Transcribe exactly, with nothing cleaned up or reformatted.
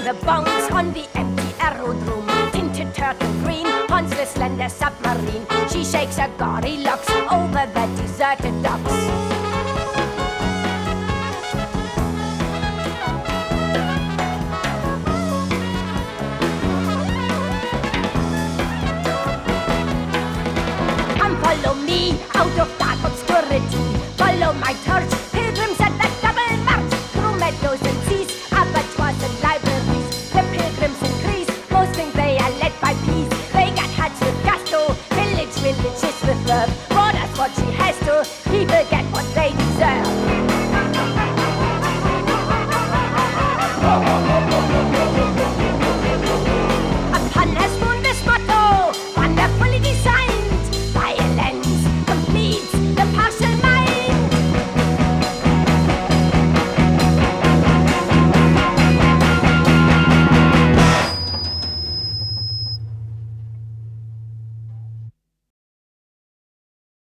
the bones on the empty aerodrome. Tinted turtle green haunts the slender submarine. She shakes her gaudy locks over the deserted docks. Follow me out of dark obscurity. Follow my torch